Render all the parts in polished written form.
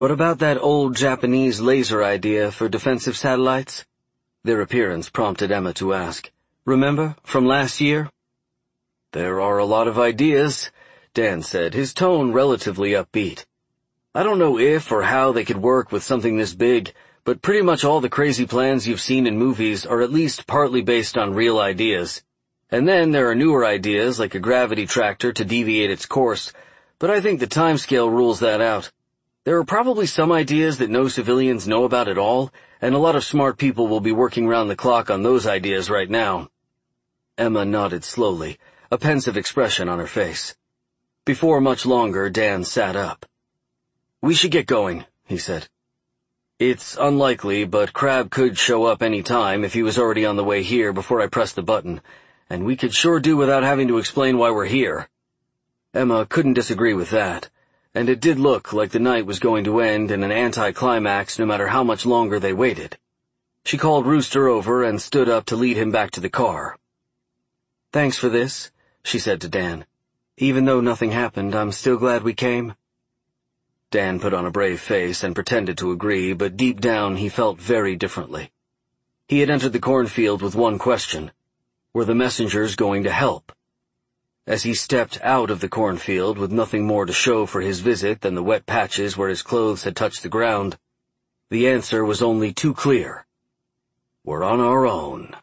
What about that old Japanese laser idea for defensive satellites? Their appearance prompted Emma to ask. Remember, from last year? There are a lot of ideas, Dan said, his tone relatively upbeat. I don't know if or how they could work with something this big, but pretty much all the crazy plans you've seen in movies are at least partly based on real ideas. And then there are newer ideas like a gravity tractor to deviate its course, but I think the timescale rules that out. There are probably some ideas that no civilians know about at all, and a lot of smart people will be working round the clock on those ideas right now. Emma nodded slowly, a pensive expression on her face. Before much longer, Dan sat up. We should get going, he said. It's unlikely, but Crab could show up any time if he was already on the way here before I pressed the button, and we could sure do without having to explain why we're here. Emma couldn't disagree with that, and it did look like the night was going to end in an anticlimax no matter how much longer they waited. She called Rooster over and stood up to lead him back to the car. Thanks for this, she said to Dan. Even though nothing happened, I'm still glad we came. Dan put on a brave face and pretended to agree, but deep down he felt very differently. He had entered the cornfield with one question. Were the messengers going to help? As he stepped out of the cornfield with nothing more to show for his visit than the wet patches where his clothes had touched the ground, the answer was only too clear. We're on our own.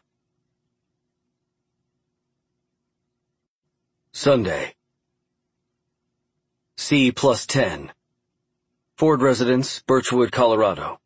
Sunday. C+10. Ford residence, Birchwood, Colorado.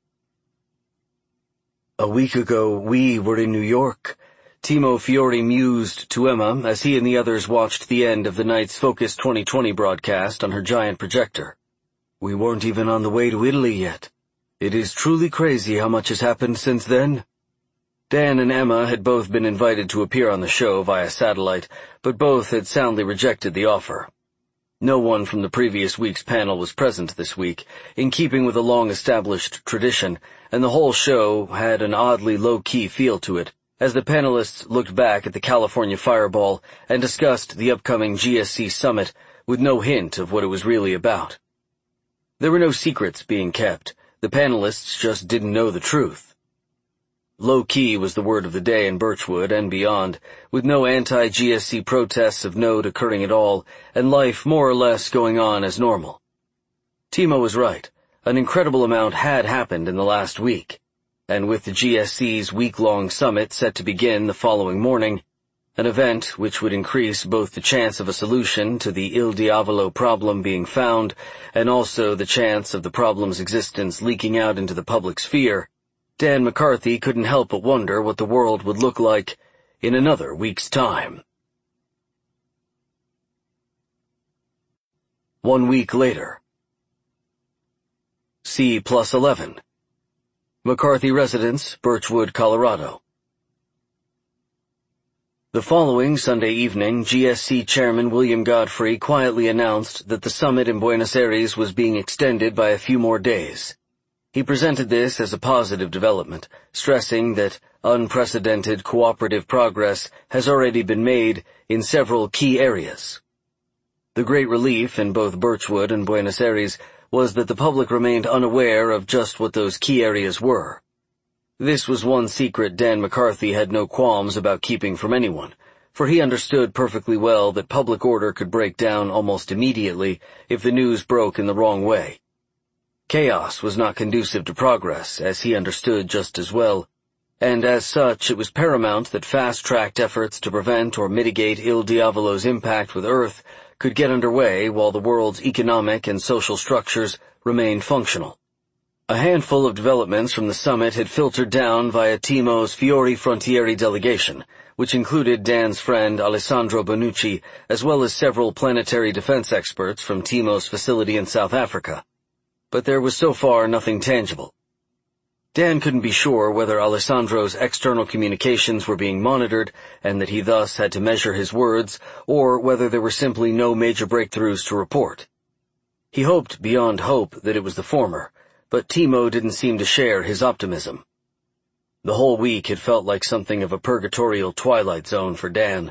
A week ago, we were in New York. Timo Fiore mused to Emma as he and the others watched the end of the night's Focus 2020 broadcast on her giant projector. We weren't even on the way to Italy yet. It is truly crazy how much has happened since then. Dan and Emma had both been invited to appear on the show via satellite, but both had soundly rejected the offer. No one from the previous week's panel was present this week, in keeping with a long-established tradition, and the whole show had an oddly low-key feel to it, as the panelists looked back at the California Fireball and discussed the upcoming GSC summit with no hint of what it was really about. There were no secrets being kept. The panelists just didn't know the truth. Low-key was the word of the day in Birchwood and beyond, with no anti-GSC protests of note occurring at all, and life more or less going on as normal. Timo was right. An incredible amount had happened in the last week, and with the GSC's week-long summit set to begin the following morning, an event which would increase both the chance of a solution to the Il Diavolo problem being found and also the chance of the problem's existence leaking out into the public sphere, Dan McCarthy couldn't help but wonder what the world would look like in another week's time. 1 week later. C+11. McCarthy residence, Birchwood, Colorado. The following Sunday evening, GSC Chairman William Godfrey quietly announced that the summit in Buenos Aires was being extended by a few more days. He presented this as a positive development, stressing that unprecedented cooperative progress has already been made in several key areas. The great relief in both Birchwood and Buenos Aires was that the public remained unaware of just what those key areas were. This was one secret Dan McCarthy had no qualms about keeping from anyone, for he understood perfectly well that public order could break down almost immediately if the news broke in the wrong way. Chaos was not conducive to progress, as he understood just as well, and as such it was paramount that fast-tracked efforts to prevent or mitigate Il Diavolo's impact with Earth could get underway while the world's economic and social structures remained functional. A handful of developments from the summit had filtered down via Timo's Fiore Frontieri delegation, which included Dan's friend Alessandro Bonucci, as well as several planetary defense experts from Timo's facility in South Africa. But there was so far nothing tangible. Dan couldn't be sure whether Alessandro's external communications were being monitored and that he thus had to measure his words, or whether there were simply no major breakthroughs to report. He hoped beyond hope that it was the former, but Timo didn't seem to share his optimism. The whole week had felt like something of a purgatorial twilight zone for Dan.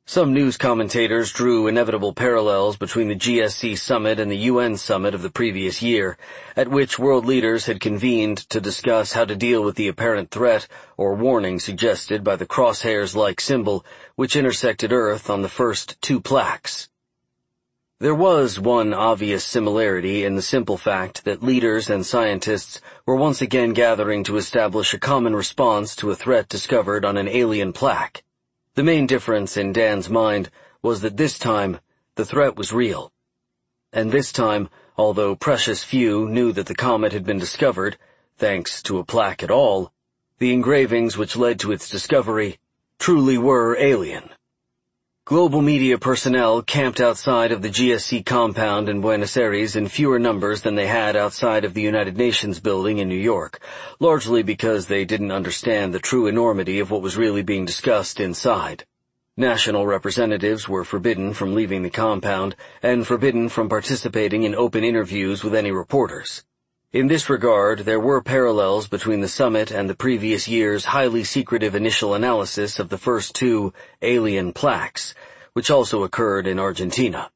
Some news commentators drew inevitable parallels between the GSC summit and the UN summit of the previous year, at which world leaders had convened to discuss how to deal with the apparent threat or warning suggested by the crosshairs-like symbol which intersected Earth on the first two plaques. There was one obvious similarity in the simple fact that leaders and scientists were once again gathering to establish a common response to a threat discovered on an alien plaque. The main difference in Dan's mind was that this time, the threat was real. And this time, although precious few knew that the comet had been discovered, thanks to a plaque at all, the engravings which led to its discovery truly were alien. Global media personnel camped outside of the GSC compound in Buenos Aires in fewer numbers than they had outside of the United Nations building in New York, largely because they didn't understand the true enormity of what was really being discussed inside. National representatives were forbidden from leaving the compound and forbidden from participating in open interviews with any reporters. In this regard, there were parallels between the summit and the previous year's highly secretive initial analysis of the first two alien plaques, which also occurred in Argentina.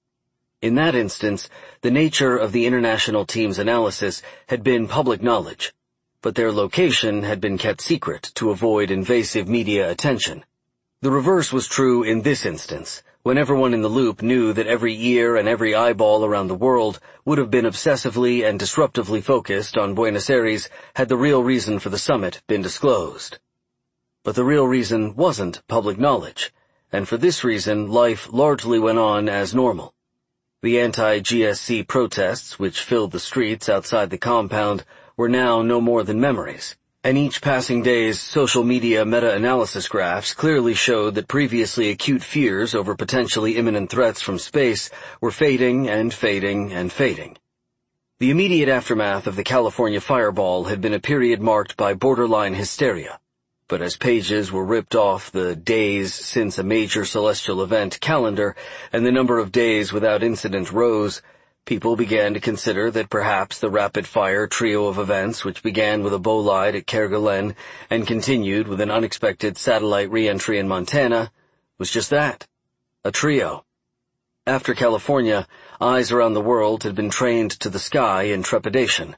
In that instance, the nature of the international team's analysis had been public knowledge, but their location had been kept secret to avoid invasive media attention. The reverse was true in this instance, when everyone in the loop knew that every ear and every eyeball around the world would have been obsessively and disruptively focused on Buenos Aires had the real reason for the summit been disclosed. But the real reason wasn't public knowledge, and for this reason life largely went on as normal. The anti-GSC protests which filled the streets outside the compound were now no more than memories, and each passing day's social media meta-analysis graphs clearly showed that previously acute fears over potentially imminent threats from space were fading and fading and fading. The immediate aftermath of the California fireball had been a period marked by borderline hysteria, but as pages were ripped off the days since a major celestial event calendar and the number of days without incident rose, people began to consider that perhaps the rapid-fire trio of events which began with a bolide at Kerguelen and continued with an unexpected satellite re-entry in Montana was just that, a trio. After California, eyes around the world had been trained to the sky in trepidation.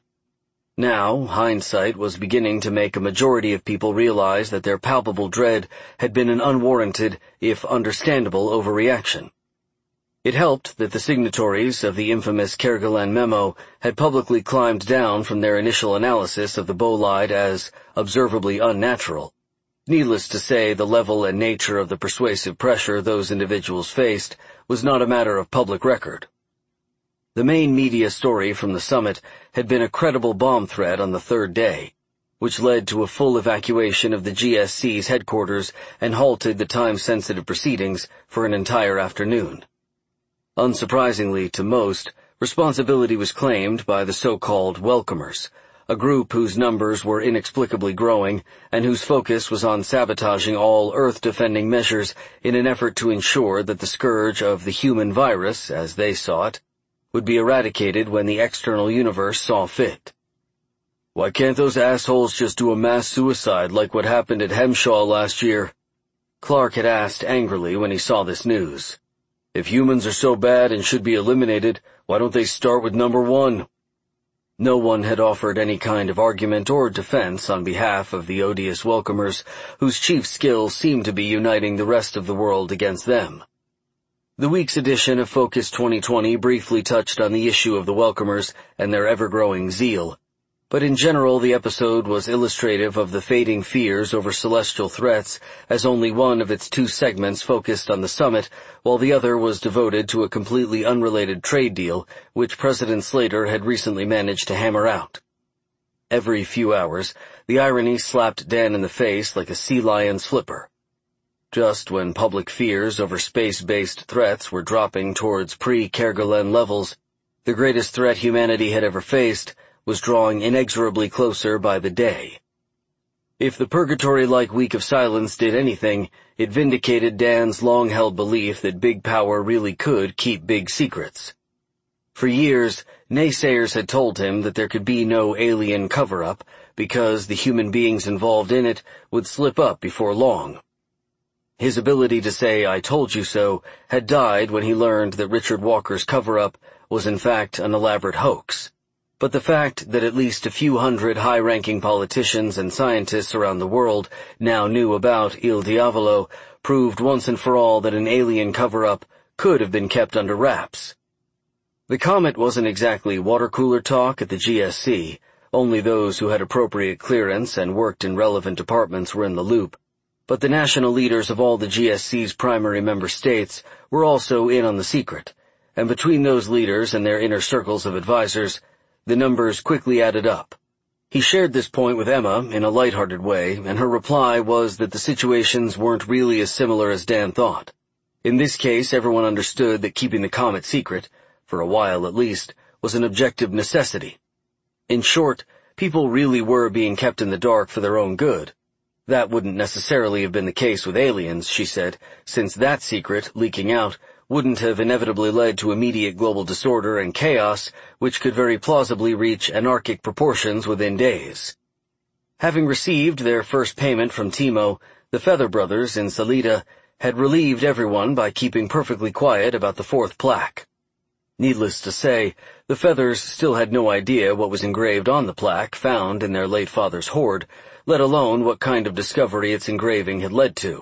Now, hindsight was beginning to make a majority of people realize that their palpable dread had been an unwarranted, if understandable, overreaction. It helped that the signatories of the infamous Kerguelen memo had publicly climbed down from their initial analysis of the bolide as observably unnatural. Needless to say, the level and nature of the persuasive pressure those individuals faced was not a matter of public record. The main media story from the summit had been a credible bomb threat on the third day, which led to a full evacuation of the GSC's headquarters and halted the time-sensitive proceedings for an entire afternoon. Unsurprisingly to most, responsibility was claimed by the so-called welcomers, a group whose numbers were inexplicably growing and whose focus was on sabotaging all Earth-defending measures in an effort to ensure that the scourge of the human virus, as they saw it, would be eradicated when the external universe saw fit. "Why can't those assholes just do a mass suicide like what happened at Hemshaw last year?" Clark had asked angrily when he saw this news. "If humans are so bad and should be eliminated, why don't they start with number one?" No one had offered any kind of argument or defense on behalf of the odious welcomers, whose chief skill seemed to be uniting the rest of the world against them. The week's edition of Focus 2020 briefly touched on the issue of the welcomers and their ever-growing zeal, but in general the episode was illustrative of the fading fears over celestial threats, as only one of its two segments focused on the summit, while the other was devoted to a completely unrelated trade deal which President Slater had recently managed to hammer out. Every few hours, the irony slapped Dan in the face like a sea lion's flipper. Just when public fears over space-based threats were dropping towards pre-Kerguelen levels, the greatest threat humanity had ever faced was drawing inexorably closer by the day. If the purgatory-like week of silence did anything, it vindicated Dan's long-held belief that big power really could keep big secrets. For years, naysayers had told him that there could be no alien cover-up because the human beings involved in it would slip up before long. His ability to say, "I told you so," had died when he learned that Richard Walker's cover-up was in fact an elaborate hoax. But the fact that at least a few hundred high-ranking politicians and scientists around the world now knew about Il Diavolo proved once and for all that an alien cover-up could have been kept under wraps. The comet wasn't exactly water-cooler talk at the GSC. Only those who had appropriate clearance and worked in relevant departments were in the loop. But the national leaders of all the GSC's primary member states were also in on the secret, and between those leaders and their inner circles of advisors, the numbers quickly added up. He shared this point with Emma in a lighthearted way, and her reply was that the situations weren't really as similar as Dan thought. In this case, everyone understood that keeping the comet secret, for a while at least, was an objective necessity. In short, people really were being kept in the dark for their own good. That wouldn't necessarily have been the case with aliens, she said, since that secret, leaking out, wouldn't have inevitably led to immediate global disorder and chaos, which could very plausibly reach anarchic proportions within days. Having received their first payment from Timo, the Feather Brothers in Salida had relieved everyone by keeping perfectly quiet about the fourth plaque. Needless to say, the Feathers still had no idea what was engraved on the plaque found in their late father's hoard, let alone what kind of discovery its engraving had led to.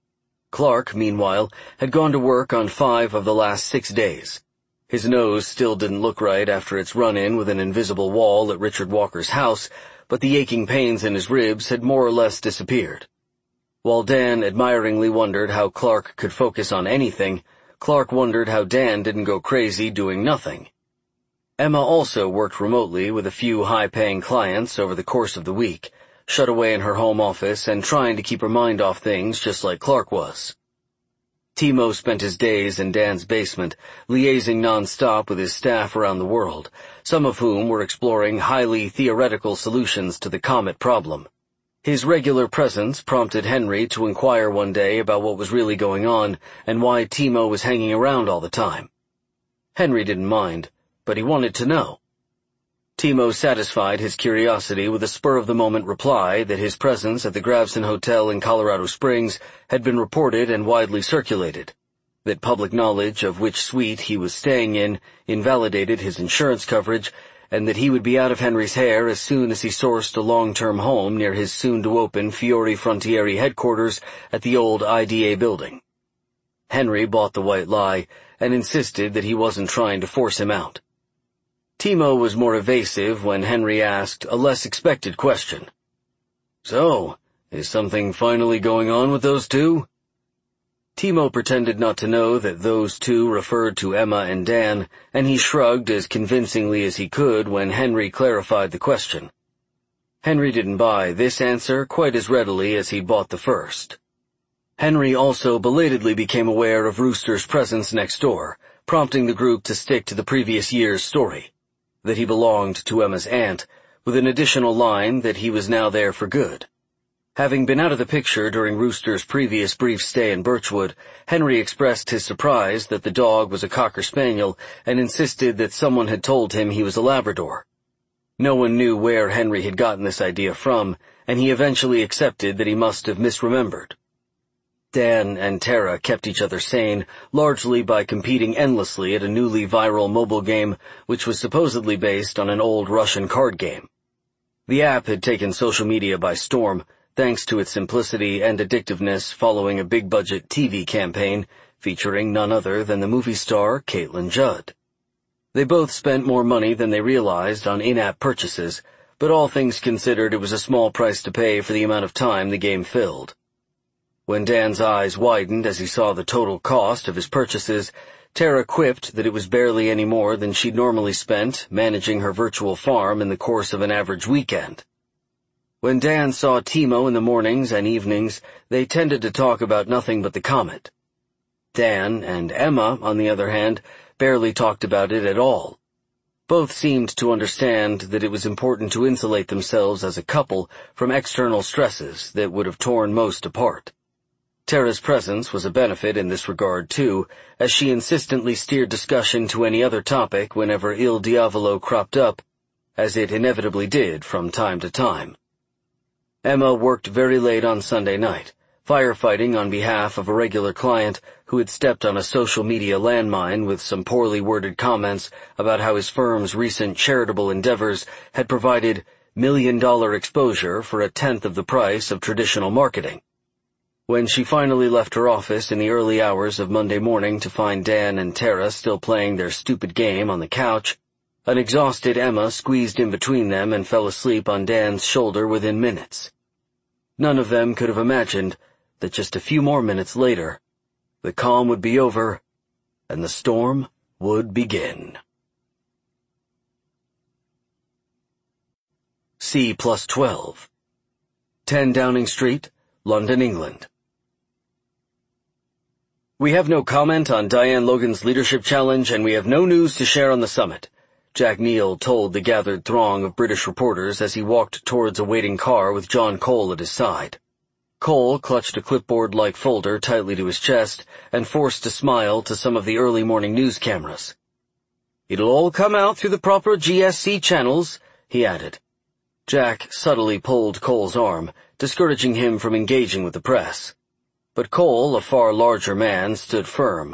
Clark, meanwhile, had gone to work on 5 of the last 6 days. His nose still didn't look right after its run-in with an invisible wall at Richard Walker's house, but the aching pains in his ribs had more or less disappeared. While Dan admiringly wondered how Clark could focus on anything, Clark wondered how Dan didn't go crazy doing nothing. Emma also worked remotely with a few high-paying clients over the course of the week, shut away in her home office and trying to keep her mind off things just like Clark was. Timo spent his days in Dan's basement, liaising non-stop with his staff around the world, some of whom were exploring highly theoretical solutions to the comet problem. His regular presence prompted Henry to inquire one day about what was really going on and why Timo was hanging around all the time. Henry didn't mind, but he wanted to know. Timo satisfied his curiosity with a spur-of-the-moment reply that his presence at the Gravesend Hotel in Colorado Springs had been reported and widely circulated, that public knowledge of which suite he was staying in invalidated his insurance coverage, and that he would be out of Henry's hair as soon as he sourced a long-term home near his soon-to-open Fiori Frontieri headquarters at the old IDA building. Henry bought the white lie and insisted that he wasn't trying to force him out. Timo was more evasive when Henry asked a less expected question. "So, is something finally going on with those two?" Timo pretended not to know that those two referred to Emma and Dan, and he shrugged as convincingly as he could when Henry clarified the question. Henry didn't buy this answer quite as readily as he'd bought the first. Henry also belatedly became aware of Rooster's presence next door, prompting the group to stick to the previous year's story, that he belonged to Emma's aunt, with an additional line that he was now there for good. Having been out of the picture during Rooster's previous brief stay in Birchwood, Henry expressed his surprise that the dog was a Cocker Spaniel and insisted that someone had told him he was a Labrador. No one knew where Henry had gotten this idea from, and he eventually accepted that he must have misremembered. Dan and Tara kept each other sane, largely by competing endlessly at a newly viral mobile game which was supposedly based on an old Russian card game. The app had taken social media by storm, thanks to its simplicity and addictiveness following a big-budget TV campaign featuring none other than the movie star Caitlin Judd. They both spent more money than they realized on in-app purchases, but all things considered, it was a small price to pay for the amount of time the game filled. When Dan's eyes widened as he saw the total cost of his purchases, Tara quipped that it was barely any more than she'd normally spent managing her virtual farm in the course of an average weekend. When Dan saw Timo in the mornings and evenings, they tended to talk about nothing but the comet. Dan and Emma, on the other hand, barely talked about it at all. Both seemed to understand that it was important to insulate themselves as a couple from external stresses that would have torn most apart. Tara's presence was a benefit in this regard, too, as she insistently steered discussion to any other topic whenever Il Diavolo cropped up, as it inevitably did from time to time. Emma worked very late on Sunday night, firefighting on behalf of a regular client who had stepped on a social media landmine with some poorly worded comments about how his firm's recent charitable endeavors had provided million-dollar exposure for a tenth of the price of traditional marketing. When she finally left her office in the early hours of Monday morning to find Dan and Tara still playing their stupid game on the couch, an exhausted Emma squeezed in between them and fell asleep on Dan's shoulder within minutes. None of them could have imagined that just a few more minutes later, the calm would be over and the storm would begin. C+12, 10 Downing Street, London, England. We have no comment on Diane Logan's leadership challenge, and we have no news to share on the summit, Jack Neal told the gathered throng of British reporters as he walked towards a waiting car with John Cole at his side. Cole clutched a clipboard-like folder tightly to his chest and forced a smile to some of the early morning news cameras. "It'll all come out through the proper GSC channels," he added. Jack subtly pulled Cole's arm, discouraging him from engaging with the press. But Cole, a far larger man, stood firm.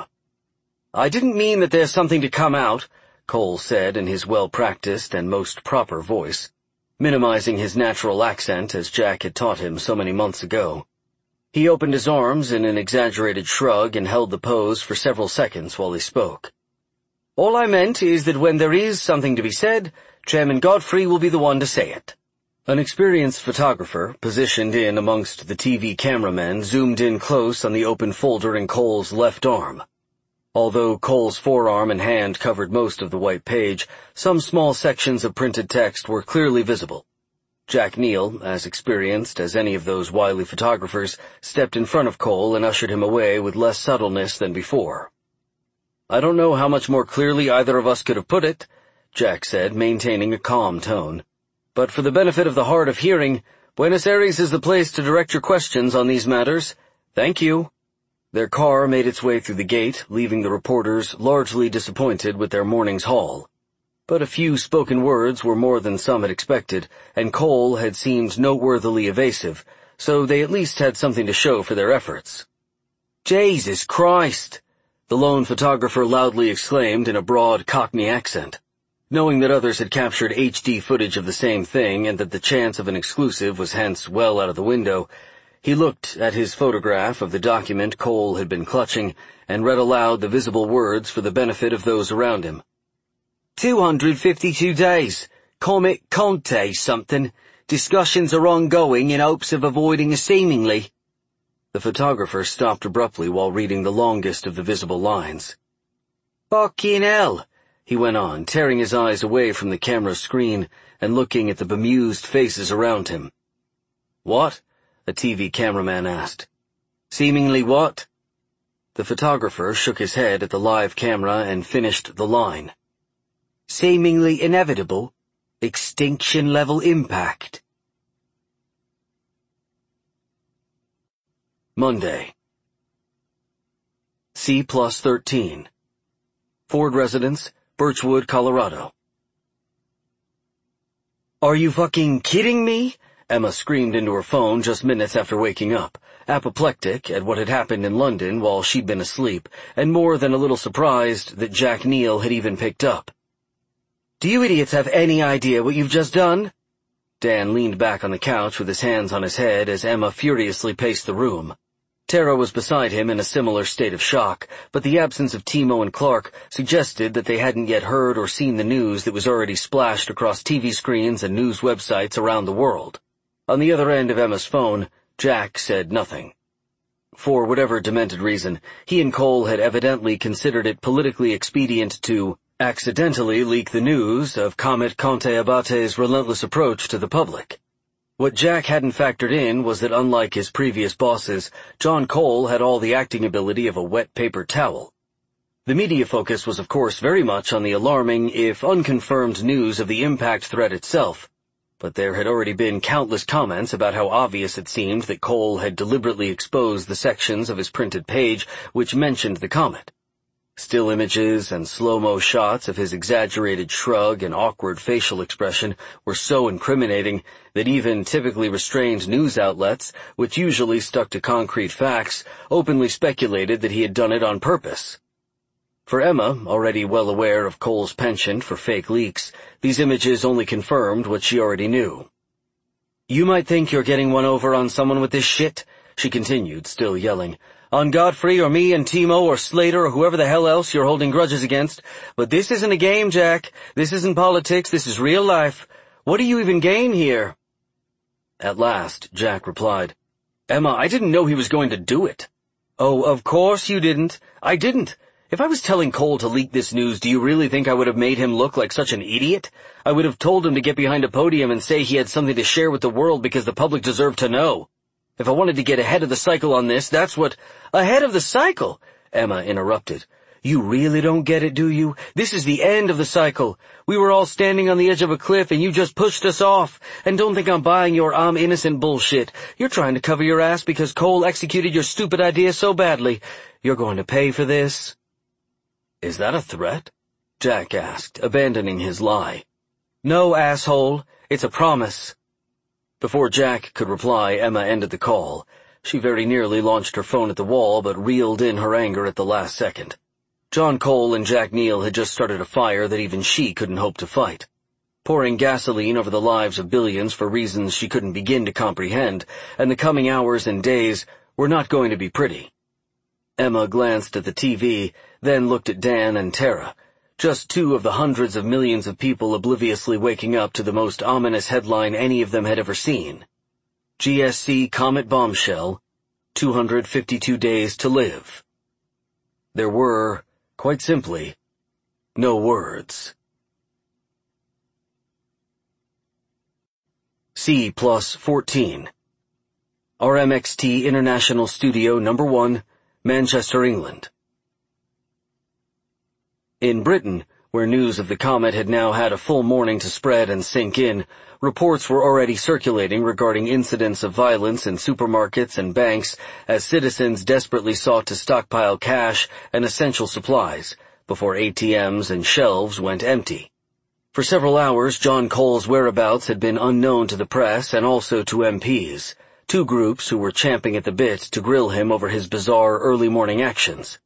"I didn't mean that there's something to come out," Cole said in his well-practiced and most proper voice, minimizing his natural accent as Jack had taught him so many months ago. He opened his arms in an exaggerated shrug and held the pose for several seconds while he spoke. "All I meant is that when there is something to be said, Chairman Godfrey will be the one to say it." An experienced photographer, positioned in amongst the TV cameramen, zoomed in close on the open folder in Cole's left arm. Although Cole's forearm and hand covered most of the white page, some small sections of printed text were clearly visible. Jack Neal, as experienced as any of those wily photographers, stepped in front of Cole and ushered him away with less subtleness than before. "I don't know how much more clearly either of us could have put it," Jack said, maintaining a calm tone. "But for the benefit of the hard of hearing, Buenos Aires is the place to direct your questions on these matters. Thank you." Their car made its way through the gate, leaving the reporters largely disappointed with their morning's haul. But a few spoken words were more than some had expected, and Cole had seemed noteworthily evasive, so they at least had something to show for their efforts. "Jesus Christ!" the lone photographer loudly exclaimed in a broad Cockney accent. Knowing that others had captured HD footage of the same thing and that the chance of an exclusive was hence well out of the window, he looked at his photograph of the document Cole had been clutching and read aloud the visible words for the benefit of those around him. 252 days. Comet Conte something. Discussions are ongoing in hopes of avoiding a seemingly. The photographer stopped abruptly while reading the longest of the visible lines. "Fucking hell," he went on, tearing his eyes away from the camera screen and looking at the bemused faces around him. "What?" a TV cameraman asked. "Seemingly what?" The photographer shook his head at the live camera and finished the line. "Seemingly inevitable. Extinction-level impact." Monday. C+13. Ford Residence, Birchwood, Colorado. "Are you fucking kidding me?" Emma screamed into her phone just minutes after waking up, apoplectic at what had happened in London while she'd been asleep, and more than a little surprised that Jack Neal had even picked up. "Do you idiots have any idea what you've just done?" Dan leaned back on the couch with his hands on his head as Emma furiously paced the room. Tara was beside him in a similar state of shock, but the absence of Timo and Clark suggested that they hadn't yet heard or seen the news that was already splashed across TV screens and news websites around the world. On the other end of Emma's phone, Jack said nothing. For whatever demented reason, he and Cole had evidently considered it politically expedient to accidentally leak the news of Comet Conte Abate's relentless approach to the public. What Jack hadn't factored in was that unlike his previous bosses, John Cole had all the acting ability of a wet paper towel. The media focus was of course very much on the alarming, if unconfirmed, news of the impact threat itself, but there had already been countless comments about how obvious it seemed that Cole had deliberately exposed the sections of his printed page which mentioned the comet. Still images and slow-mo shots of his exaggerated shrug and awkward facial expression were so incriminating that even typically restrained news outlets, which usually stuck to concrete facts, openly speculated that he had done it on purpose. For Emma, already well aware of Cole's penchant for fake leaks, these images only confirmed what she already knew. "You might think you're getting one over on someone with this shit," she continued, still yelling. "On Godfrey or me and Timo or Slater or whoever the hell else you're holding grudges against. But this isn't a game, Jack. This isn't politics. This is real life. What do you even gain here?" At last, Jack replied, "Emma, I didn't know he was going to do it." "Oh, of course you didn't. I didn't. If I was telling Cole to leak this news, do you really think I would have made him look like such an idiot? I would have told him to get behind a podium and say he had something to share with the world because the public deserved to know. If I wanted to get ahead of the cycle on this, that's what—" "Ahead of the cycle?" Emma interrupted. "You really don't get it, do you? This is the end of the cycle. We were all standing on the edge of a cliff and you just pushed us off. And don't think I'm buying your I'm innocent bullshit. You're trying to cover your ass because Cole executed your stupid idea so badly. You're going to pay for this." "Is that a threat?" Jack asked, abandoning his lie. "No, asshole. It's a promise." Before Jack could reply, Emma ended the call. She very nearly launched her phone at the wall, but reeled in her anger at the last second. John Cole and Jack Neal had just started a fire that even she couldn't hope to fight. Pouring gasoline over the lives of billions for reasons she couldn't begin to comprehend, and the coming hours and days were not going to be pretty. Emma glanced at the TV, then looked at Dan and Tara, just two of the hundreds of millions of people obliviously waking up to the most ominous headline any of them had ever seen. GSC Comet Bombshell, 252 days to live. There were, quite simply, no words. C+14 RMXT International Studio No. 1, Manchester, England. In Britain, where news of the comet had now had a full morning to spread and sink in, reports were already circulating regarding incidents of violence in supermarkets and banks as citizens desperately sought to stockpile cash and essential supplies before ATMs and shelves went empty. For several hours, John Cole's whereabouts had been unknown to the press and also to MPs, two groups who were champing at the bit to grill him over his bizarre early morning actions.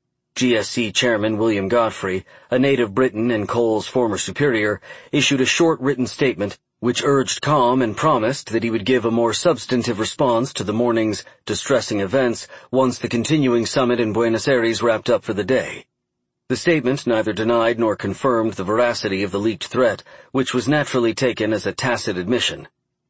GSC Chairman William Godfrey, a native Briton and Cole's former superior, issued a short written statement which urged calm and promised that he would give a more substantive response to the morning's distressing events once the continuing summit in Buenos Aires wrapped up for the day. The statement neither denied nor confirmed the veracity of the leaked threat, which was naturally taken as a tacit admission.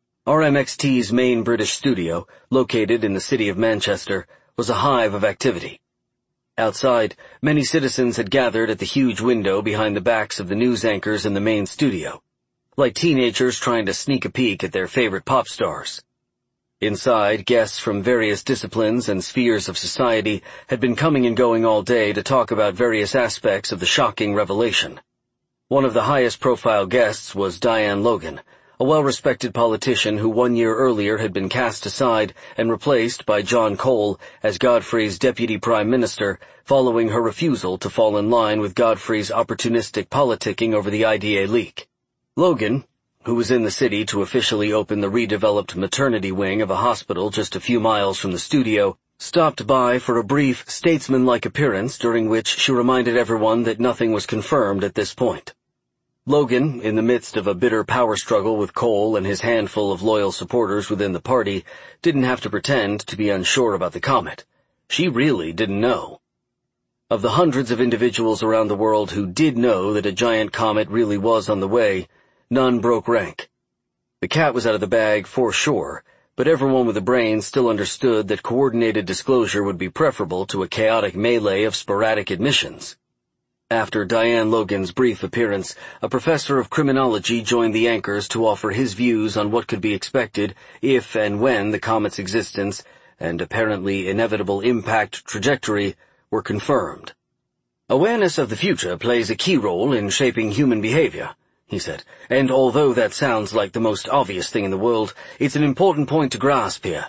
RMXT's main British studio, located in the city of Manchester, was a hive of activity. Outside, many citizens had gathered at the huge window behind the backs of the news anchors in the main studio, like teenagers trying to sneak a peek at their favorite pop stars. Inside, guests from various disciplines and spheres of society had been coming and going all day to talk about various aspects of the shocking revelation. One of the highest-profile guests was Diane Logan, a well-respected politician who 1 year earlier had been cast aside and replaced by John Cole as Godfrey's deputy prime minister following her refusal to fall in line with Godfrey's opportunistic politicking over the IDA leak. Logan, who was in the city to officially open the redeveloped maternity wing of a hospital just a few miles from the studio, stopped by for a brief, statesmanlike appearance during which she reminded everyone that nothing was confirmed at this point. Logan, in the midst of a bitter power struggle with Cole and his handful of loyal supporters within the party, didn't have to pretend to be unsure about the comet. She really didn't know. Of the hundreds of individuals around the world who did know that a giant comet really was on the way, none broke rank. The cat was out of the bag for sure, but everyone with a brain still understood that coordinated disclosure would be preferable to a chaotic melee of sporadic admissions. After Diane Logan's brief appearance, a professor of criminology joined the anchors to offer his views on what could be expected if and when the comet's existence and apparently inevitable impact trajectory were confirmed. "Awareness of the future plays a key role in shaping human behavior," he said, "and although that sounds like the most obvious thing in the world, it's an important point to grasp here.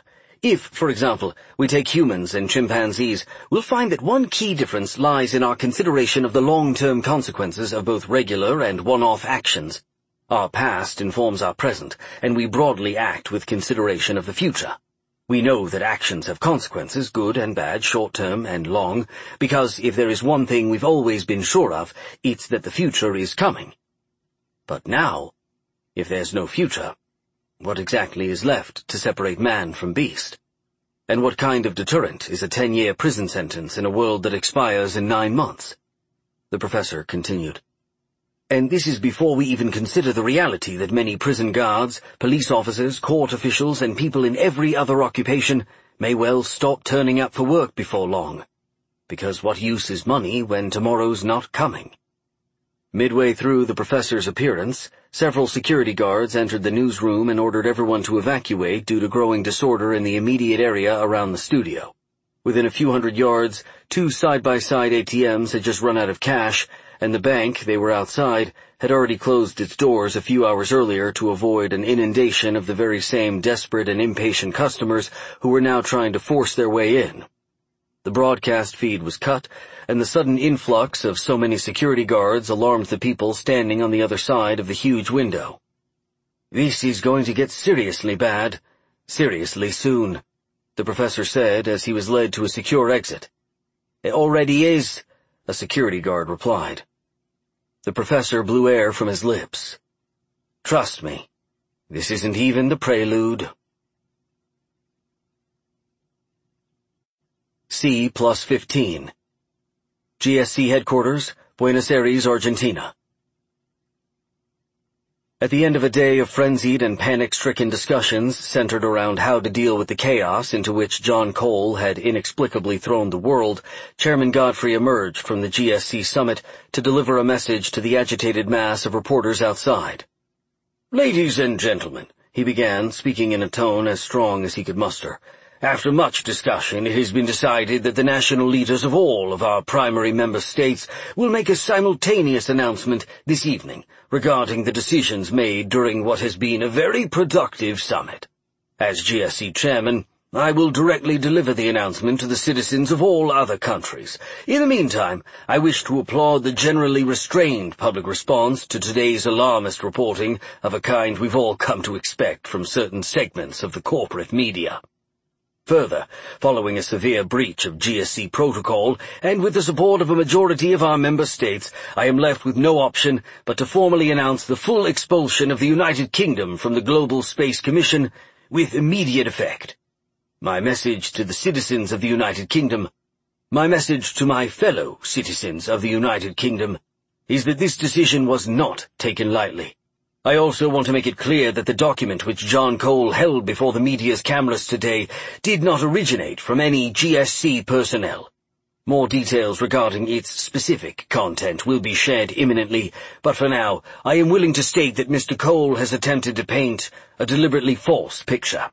If, for example, we take humans and chimpanzees, we'll find that one key difference lies in our consideration of the long-term consequences of both regular and one-off actions. Our past informs our present, and we broadly act with consideration of the future. We know that actions have consequences, good and bad, short-term and long, because if there is one thing we've always been sure of, it's that the future is coming. But now, if there's no future, what exactly is left to separate man from beast? And what kind of deterrent is a 10-year prison sentence in a world that expires in 9 months? The professor continued. And this is before we even consider the reality that many prison guards, police officers, court officials, and people in every other occupation may well stop turning up for work before long. Because what use is money when tomorrow's not coming? Midway through the professor's appearance, several security guards entered the newsroom and ordered everyone to evacuate due to growing disorder in the immediate area around the studio. Within a few hundred yards, 2 side-by-side ATMs had just run out of cash, and the bank, they were outside, had already closed its doors a few hours earlier to avoid an inundation of the very same desperate and impatient customers who were now trying to force their way in. The broadcast feed was cut, and the sudden influx of so many security guards alarmed the people standing on the other side of the huge window. "This is going to get seriously bad, seriously soon," the professor said as he was led to a secure exit. "It already is," a security guard replied. The professor blew air from his lips. "Trust me, this isn't even the prelude." C+15 GSC Headquarters, Buenos Aires, Argentina. At the end of a day of frenzied and panic-stricken discussions centered around how to deal with the chaos into which John Cole had inexplicably thrown the world, Chairman Godfrey emerged from the GSC summit to deliver a message to the agitated mass of reporters outside. "Ladies and gentlemen," he began, speaking in a tone as strong as he could muster, "after much discussion, it has been decided that the national leaders of all of our primary member states will make a simultaneous announcement this evening regarding the decisions made during what has been a very productive summit. As GSC chairman, I will directly deliver the announcement to the citizens of all other countries. In the meantime, I wish to applaud the generally restrained public response to today's alarmist reporting of a kind we've all come to expect from certain segments of the corporate media. Further, following a severe breach of GSC protocol, and with the support of a majority of our member states, I am left with no option but to formally announce the full expulsion of the United Kingdom from the Global Space Commission with immediate effect. My message to the citizens of the United Kingdom, my message to my fellow citizens of the United Kingdom, is that this decision was not taken lightly. I also want to make it clear that the document which John Cole held before the media's cameras today did not originate from any GSC personnel. More details regarding its specific content will be shared imminently, but for now, I am willing to state that Mr. Cole has attempted to paint a deliberately false picture.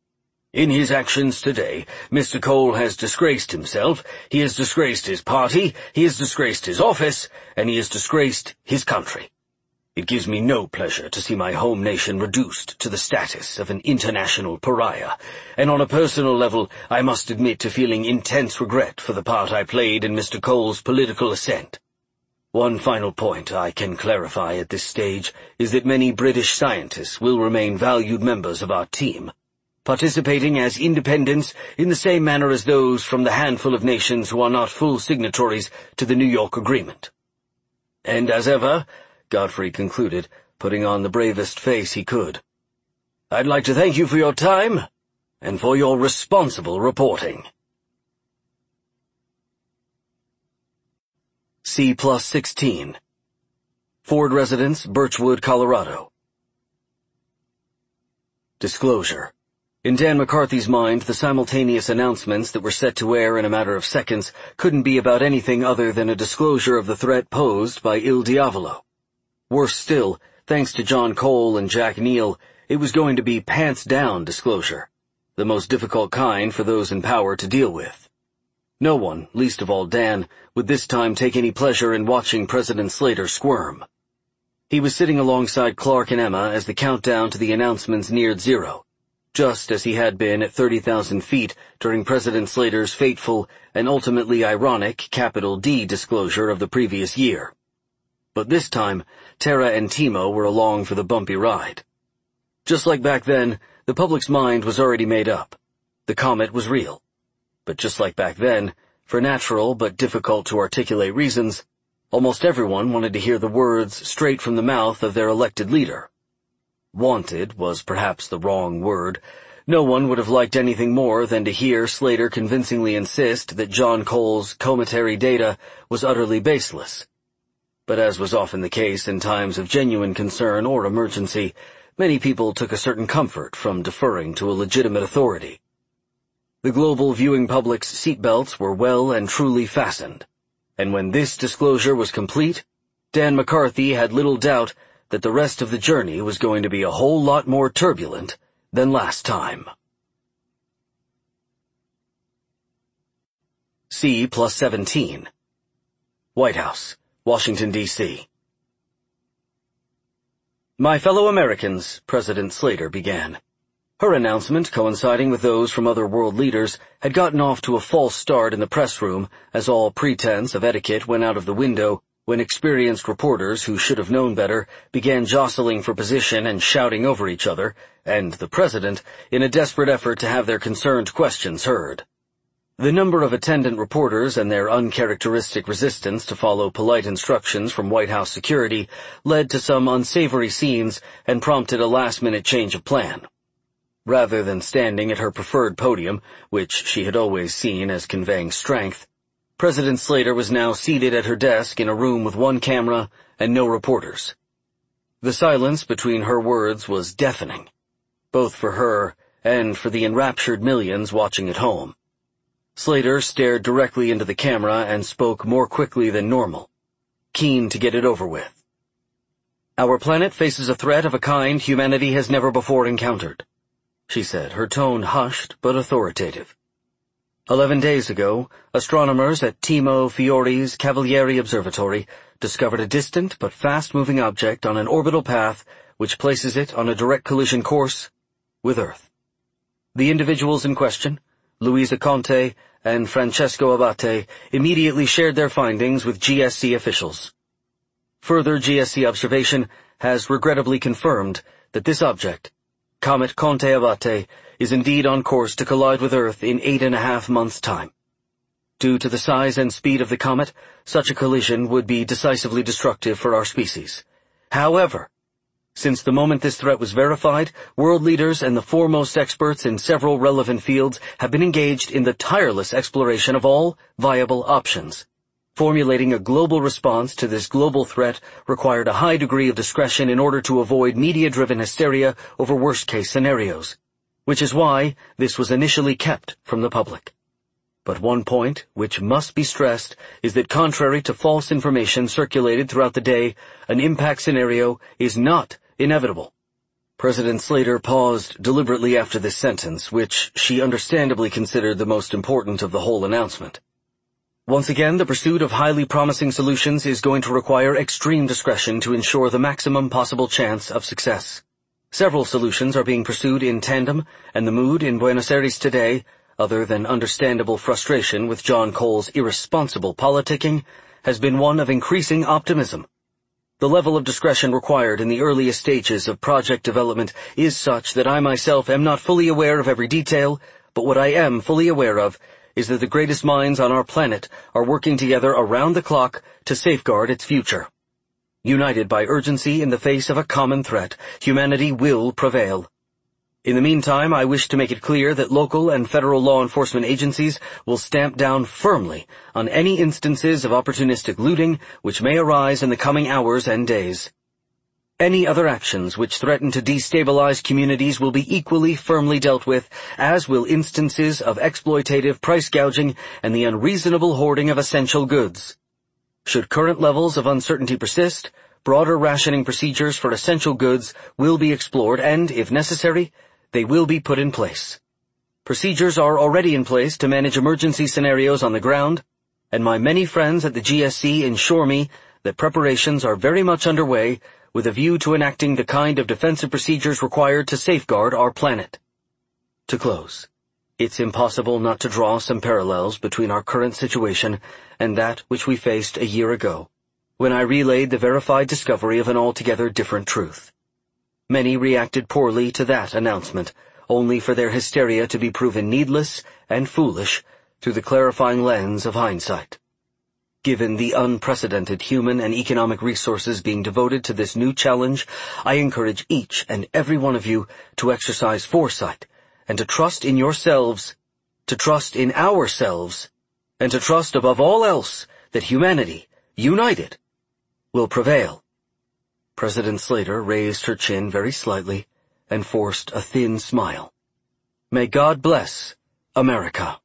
In his actions today, Mr. Cole has disgraced himself, he has disgraced his party, he has disgraced his office, and he has disgraced his country. It gives me no pleasure to see my home nation reduced to the status of an international pariah, and on a personal level I must admit to feeling intense regret for the part I played in Mr. Cole's political ascent. One final point I can clarify at this stage is that many British scientists will remain valued members of our team, participating as independents in the same manner as those from the handful of nations who are not full signatories to the New York Agreement. And as ever, Godfrey concluded, putting on the bravest face he could, I'd like to thank you for your time and for your responsible reporting. C+16 Ford Residence, Birchwood, Colorado. Disclosure. In Dan McCarthy's mind, the simultaneous announcements that were set to air in a matter of seconds couldn't be about anything other than a disclosure of the threat posed by Il Diavolo. Worse still, thanks to John Cole and Jack Neal, it was going to be pants-down disclosure, the most difficult kind for those in power to deal with. No one, least of all Dan, would this time take any pleasure in watching President Slater squirm. He was sitting alongside Clark and Emma as the countdown to the announcements neared 0. just as he had been at 30,000 feet during President Slater's fateful and ultimately ironic capital D disclosure of the previous year. But this time, Tara and Timo were along for the bumpy ride. Just like back then, the public's mind was already made up. The comet was real. But just like back then, for natural but difficult to articulate reasons, almost everyone wanted to hear the words straight from the mouth of their elected leader. Wanted was perhaps the wrong word. No one would have liked anything more than to hear Slater convincingly insist that John Cole's cometary data was utterly baseless. But as was often the case in times of genuine concern or emergency, many people took a certain comfort from deferring to a legitimate authority. The global viewing public's seatbelts were well and truly fastened, and when this disclosure was complete, Dan McCarthy had little doubt that the rest of the journey was going to be a whole lot more turbulent than last time. C+17. White House, Washington, D.C. My fellow Americans, President Slater began. Her announcement, coinciding with those from other world leaders, had gotten off to a false start in the press room as all pretense of etiquette went out of the window when experienced reporters who should have known better began jostling for position and shouting over each other, and the President, in a desperate effort to have their concerned questions heard. The number of attendant reporters and their uncharacteristic resistance to follow polite instructions from White House security led to some unsavory scenes and prompted a last-minute change of plan. Rather than standing at her preferred podium, which she had always seen as conveying strength, President Slater was now seated at her desk in a room with one camera and no reporters. The silence between her words was deafening, both for her and for the enraptured millions watching at home. Slater stared directly into the camera and spoke more quickly than normal, keen to get it over with. Our planet faces a threat of a kind humanity has never before encountered, she said, her tone hushed but authoritative. 11 days ago, astronomers at Timo Fiori's Cavalieri Observatory discovered a distant but fast-moving object on an orbital path which places it on a direct collision course with Earth. The individuals in question, Luisa Conte and Francesco Abate, immediately shared their findings with GSC officials. Further GSC observation has regrettably confirmed that this object, Comet Conte-Abate, is indeed on course to collide with Earth in 8.5 months' time. Due to the size and speed of the comet, such a collision would be decisively destructive for our species. However, since the moment this threat was verified, world leaders and the foremost experts in several relevant fields have been engaged in the tireless exploration of all viable options. Formulating a global response to this global threat required a high degree of discretion in order to avoid media-driven hysteria over worst-case scenarios, which is why this was initially kept from the public. But one point which must be stressed is that contrary to false information circulated throughout the day, an impact scenario is not inevitable. President Slater paused deliberately after this sentence, which she understandably considered the most important of the whole announcement. Once again, the pursuit of highly promising solutions is going to require extreme discretion to ensure the maximum possible chance of success. Several solutions are being pursued in tandem, and the mood in Buenos Aires today, other than understandable frustration with John Cole's irresponsible politicking, has been one of increasing optimism. The level of discretion required in the earliest stages of project development is such that I myself am not fully aware of every detail, but what I am fully aware of is that the greatest minds on our planet are working together around the clock to safeguard its future. United by urgency in the face of a common threat, humanity will prevail. In the meantime, I wish to make it clear that local and federal law enforcement agencies will stamp down firmly on any instances of opportunistic looting which may arise in the coming hours and days. Any other actions which threaten to destabilize communities will be equally firmly dealt with, as will instances of exploitative price gouging and the unreasonable hoarding of essential goods. Should current levels of uncertainty persist, broader rationing procedures for essential goods will be explored and, if necessary, they will be put in place. Procedures are already in place to manage emergency scenarios on the ground, and my many friends at the GSC assure me that preparations are very much underway with a view to enacting the kind of defensive procedures required to safeguard our planet. To close, it's impossible not to draw some parallels between our current situation and that which we faced a year ago, when I relayed the verified discovery of an altogether different truth. Many reacted poorly to that announcement, only for their hysteria to be proven needless and foolish through the clarifying lens of hindsight. Given the unprecedented human and economic resources being devoted to this new challenge, I encourage each and every one of you to exercise foresight and to trust in yourselves, to trust in ourselves, and to trust above all else that humanity, united, will prevail. President Slater raised her chin very slightly and forced a thin smile. May God bless America.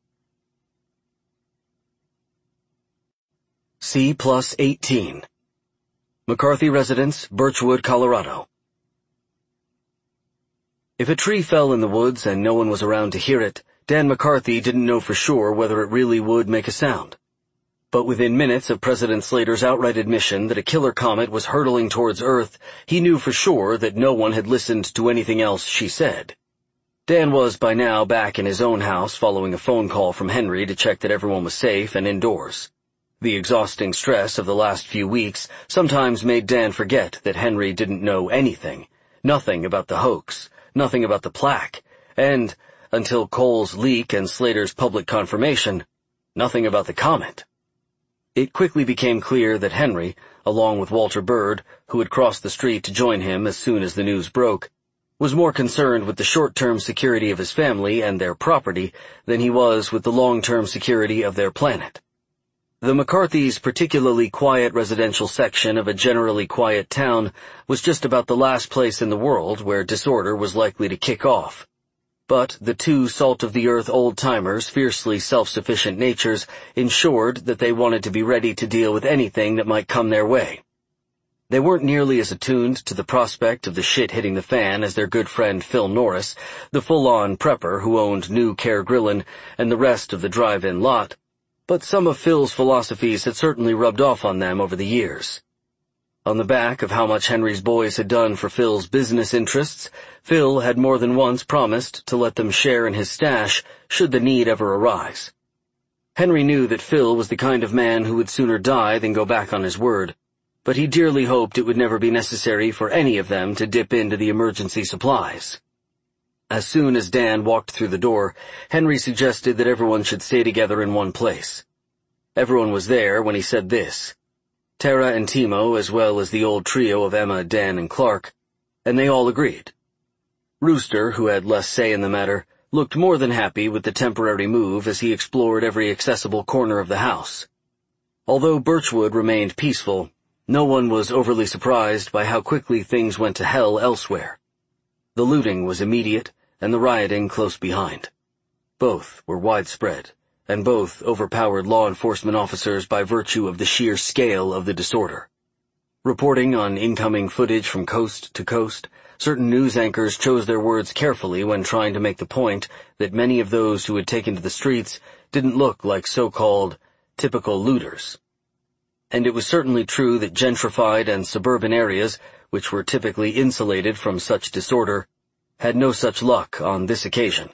C+18. McCarthy Residence, Birchwood, Colorado. If a tree fell in the woods and no one was around to hear it, Dan McCarthy didn't know for sure whether it really would make a sound. But within minutes of President Slater's outright admission that a killer comet was hurtling towards Earth, he knew for sure that no one had listened to anything else she said. Dan was by now back in his own house following a phone call from Henry to check that everyone was safe and indoors. The exhausting stress of the last few weeks sometimes made Dan forget that Henry didn't know anything, nothing about the hoax, nothing about the plaque, and, until Cole's leak and Slater's public confirmation, nothing about the comet. It quickly became clear that Henry, along with Walter Byrd, who had crossed the street to join him as soon as the news broke, was more concerned with the short-term security of his family and their property than he was with the long-term security of their planet. The McCarthys' particularly quiet residential section of a generally quiet town was just about the last place in the world where disorder was likely to kick off. But the two salt-of-the-earth old-timers' fiercely self-sufficient natures ensured that they wanted to be ready to deal with anything that might come their way. They weren't nearly as attuned to the prospect of the shit hitting the fan as their good friend Phil Norris, the full-on prepper who owned New Care Grillin' and the rest of the drive-in lot, but some of Phil's philosophies had certainly rubbed off on them over the years. On the back of how much Henry's boys had done for Phil's business interests, Phil had more than once promised to let them share in his stash should the need ever arise. Henry knew that Phil was the kind of man who would sooner die than go back on his word, but he dearly hoped it would never be necessary for any of them to dip into the emergency supplies. As soon as Dan walked through the door, Henry suggested that everyone should stay together in one place. Everyone was there when he said this. Tara and Timo, as well as the old trio of Emma, Dan, and Clark, and they all agreed. Rooster, who had less say in the matter, looked more than happy with the temporary move as he explored every accessible corner of the house. Although Birchwood remained peaceful, no one was overly surprised by how quickly things went to hell elsewhere. The looting was immediate, and the rioting close behind. Both were widespread, and both overpowered law enforcement officers by virtue of the sheer scale of the disorder. Reporting on incoming footage from coast to coast, certain news anchors chose their words carefully when trying to make the point that many of those who had taken to the streets didn't look like so-called typical looters. And it was certainly true that gentrified and suburban areas, which were typically insulated from such disorder, had no such luck on this occasion.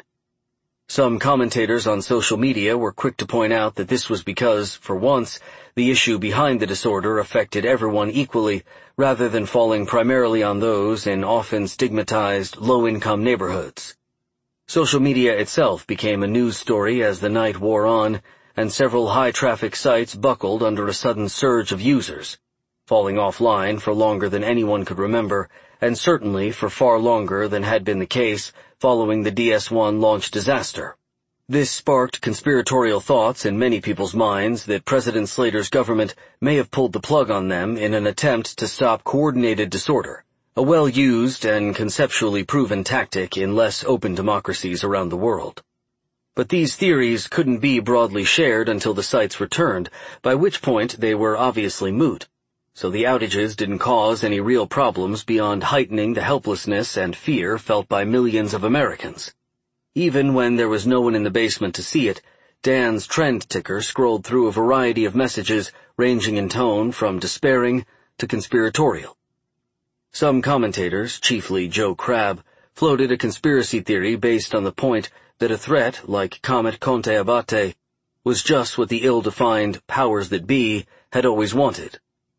Some commentators on social media were quick to point out that this was because, for once, the issue behind the disorder affected everyone equally, rather than falling primarily on those in often stigmatized, low-income neighborhoods. Social media itself became a news story as the night wore on, and several high-traffic sites buckled under a sudden surge of users, falling offline for longer than anyone could remember, and certainly for far longer than had been the case following the DS-1 launch disaster. This sparked conspiratorial thoughts in many people's minds that President Slater's government may have pulled the plug on them in an attempt to stop coordinated disorder, a well-used and conceptually proven tactic in less open democracies around the world. But these theories couldn't be broadly shared until the sites returned, by which point they were obviously moot. So the outages didn't cause any real problems beyond heightening the helplessness and fear felt by millions of Americans. Even when there was no one in the basement to see it, Dan's trend ticker scrolled through a variety of messages ranging in tone from despairing to conspiratorial. Some commentators, chiefly Joe Crabb, floated a conspiracy theory based on the point that a threat like Comet Conte Abate was just what the ill-defined powers that be had always wanted.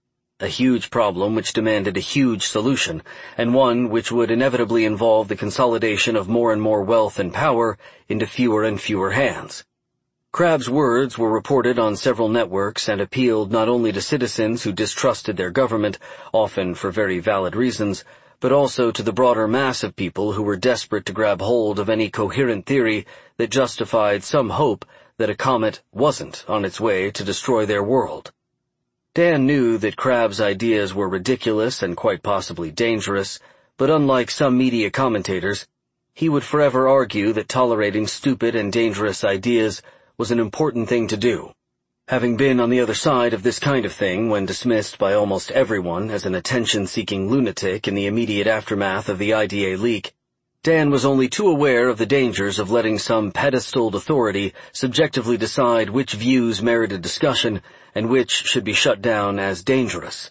A huge problem which demanded a huge solution, and one which would inevitably involve the consolidation of more and more wealth and power into fewer and fewer hands. Crabbe's words were reported on several networks and appealed not only to citizens who distrusted their government, often for very valid reasons, but also to the broader mass of people who were desperate to grab hold of any coherent theory that justified some hope that a comet wasn't on its way to destroy their world. Dan knew that Crabbe's ideas were ridiculous and quite possibly dangerous, but unlike some media commentators, he would forever argue that tolerating stupid and dangerous ideas was an important thing to do. Having been on the other side of this kind of thing when dismissed by almost everyone as an attention-seeking lunatic in the immediate aftermath of the IDA leak, Dan was only too aware of the dangers of letting some pedestaled authority subjectively decide which views merited discussion and which should be shut down as dangerous.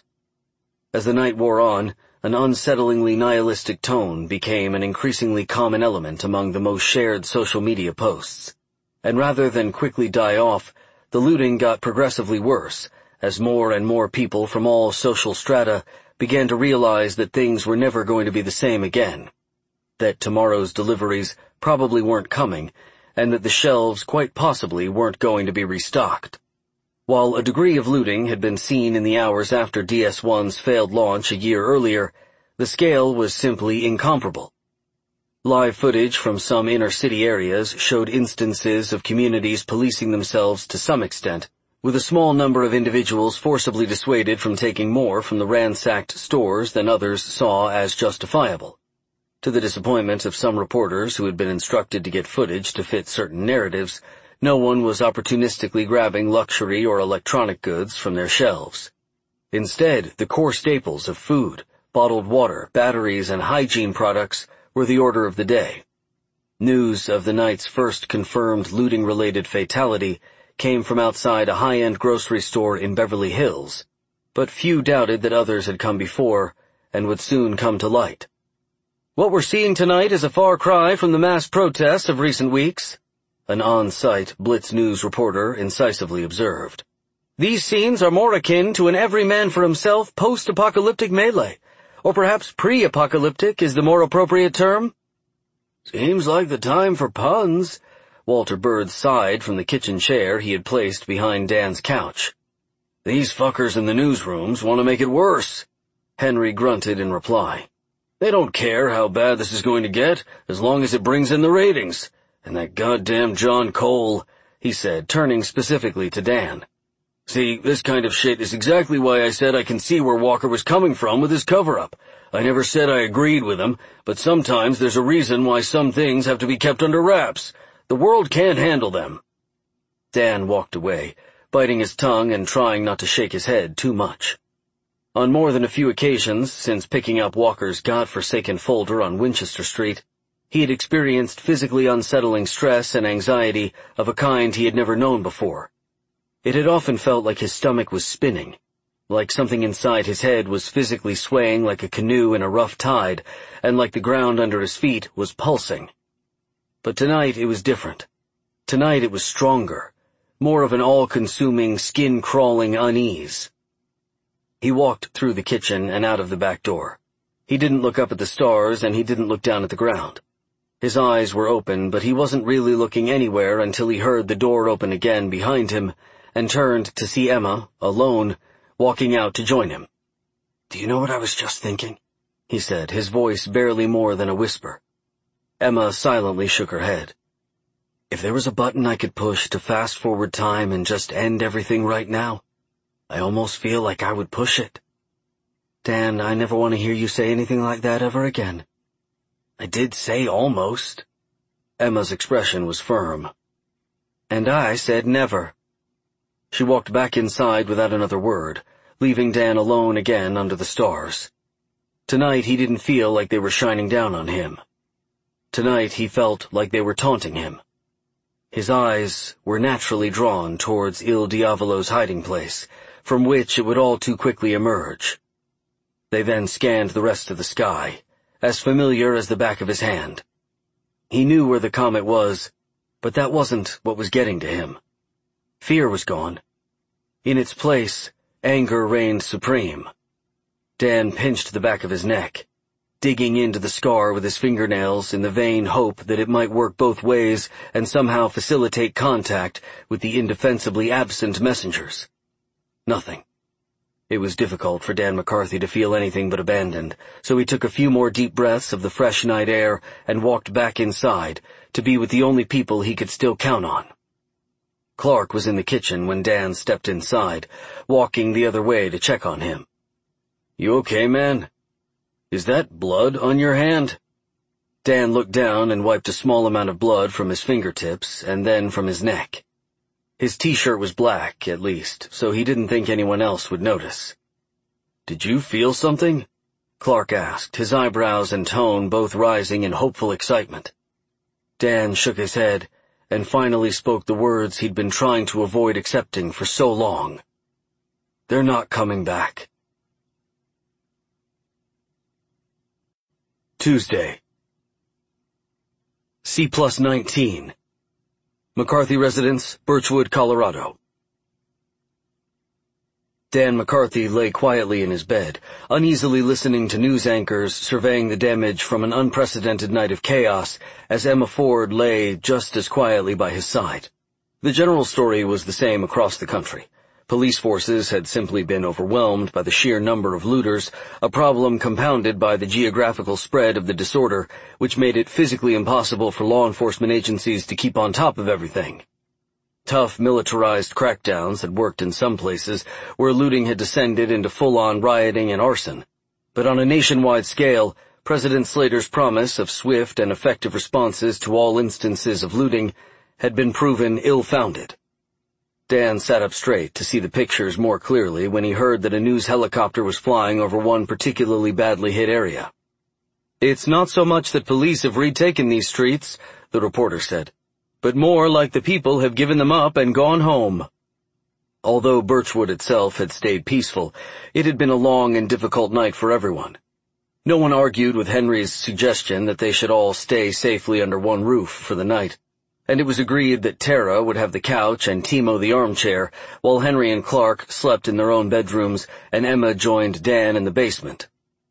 As the night wore on, an unsettlingly nihilistic tone became an increasingly common element among the most shared social media posts. And rather than quickly die off, the looting got progressively worse, as more and more people from all social strata began to realize that things were never going to be the same again, that tomorrow's deliveries probably weren't coming, and that the shelves quite possibly weren't going to be restocked. While a degree of looting had been seen in the hours after DS1's failed launch a year earlier, the scale was simply incomparable. Live footage from some inner-city areas showed instances of communities policing themselves to some extent, with a small number of individuals forcibly dissuaded from taking more from the ransacked stores than others saw as justifiable. To the disappointment of some reporters who had been instructed to get footage to fit certain narratives, no one was opportunistically grabbing luxury or electronic goods from their shelves. Instead, the core staples of food, bottled water, batteries, and hygiene products were the order of the day. News of the night's first confirmed looting-related fatality came from outside a high-end grocery store in Beverly Hills, but few doubted that others had come before and would soon come to light. "What we're seeing tonight is a far cry from the mass protests of recent weeks," an on-site Blitz News reporter incisively observed. "These scenes are more akin to an every-man-for-himself post-apocalyptic melee. Or perhaps pre-apocalyptic is the more appropriate term?" "Seems like the time for puns," Walter Bird sighed from the kitchen chair he had placed behind Dan's couch. "These fuckers in the newsrooms want to make it worse," Henry grunted in reply. "They don't care how bad this is going to get, as long as it brings in the ratings. And that goddamn John Cole," he said, turning specifically to Dan. "See, this kind of shit is exactly why I said I can see where Walker was coming from with his cover-up. I never said I agreed with him, but sometimes there's a reason why some things have to be kept under wraps. The world can't handle them." Dan walked away, biting his tongue and trying not to shake his head too much. On more than a few occasions since picking up Walker's godforsaken folder on Winchester Street, he had experienced physically unsettling stress and anxiety of a kind he had never known before. It had often felt like his stomach was spinning, like something inside his head was physically swaying like a canoe in a rough tide, and like the ground under his feet was pulsing. But tonight it was different. Tonight it was stronger, more of an all-consuming, skin-crawling unease. He walked through the kitchen and out of the back door. He didn't look up at the stars, and he didn't look down at the ground. His eyes were open, but he wasn't really looking anywhere until he heard the door open again behind him, and turned to see Emma, alone, walking out to join him. "Do you know what I was just thinking?" he said, his voice barely more than a whisper. Emma silently shook her head. "If there was a button I could push to fast-forward time and just end everything right now, I almost feel like I would push it." "Dan, I never want to hear you say anything like that ever again." "I did say almost." Emma's expression was firm. "And I said never." She walked back inside without another word, leaving Dan alone again under the stars. Tonight he didn't feel like they were shining down on him. Tonight he felt like they were taunting him. His eyes were naturally drawn towards Il Diavolo's hiding place, from which it would all too quickly emerge. They then scanned the rest of the sky, as familiar as the back of his hand. He knew where the comet was, but that wasn't what was getting to him. Fear was gone. In its place, anger reigned supreme. Dan pinched the back of his neck, digging into the scar with his fingernails in the vain hope that it might work both ways and somehow facilitate contact with the indefensibly absent messengers. Nothing. It was difficult for Dan McCarthy to feel anything but abandoned, so he took a few more deep breaths of the fresh night air and walked back inside to be with the only people he could still count on. Clark was in the kitchen when Dan stepped inside, walking the other way to check on him. "You okay, man? Is that blood on your hand?" Dan looked down and wiped a small amount of blood from his fingertips and then from his neck. His t-shirt was black, at least, so he didn't think anyone else would notice. "Did you feel something?" Clark asked, his eyebrows and tone both rising in hopeful excitement. Dan shook his head and finally spoke the words he'd been trying to avoid accepting for so long. "They're not coming back." Tuesday. C+19. McCarthy Residence, Birchwood, Colorado. Dan McCarthy lay quietly in his bed, uneasily listening to news anchors surveying the damage from an unprecedented night of chaos as Emma Ford lay just as quietly by his side. The general story was the same across the country. Police forces had simply been overwhelmed by the sheer number of looters, a problem compounded by the geographical spread of the disorder, which made it physically impossible for law enforcement agencies to keep on top of everything. Tough, militarized crackdowns had worked in some places where looting had descended into full-on rioting and arson. But on a nationwide scale, President Slater's promise of swift and effective responses to all instances of looting had been proven ill-founded. Dan sat up straight to see the pictures more clearly when he heard that a news helicopter was flying over one particularly badly hit area. "It's not so much that police have retaken these streets," the reporter said, "but more like the people have given them up and gone home." Although Birchwood itself had stayed peaceful, it had been a long and difficult night for everyone. No one argued with Henry's suggestion that they should all stay safely under one roof for the night, and it was agreed that Tara would have the couch and Timo the armchair, while Henry and Clark slept in their own bedrooms and Emma joined Dan in the basement.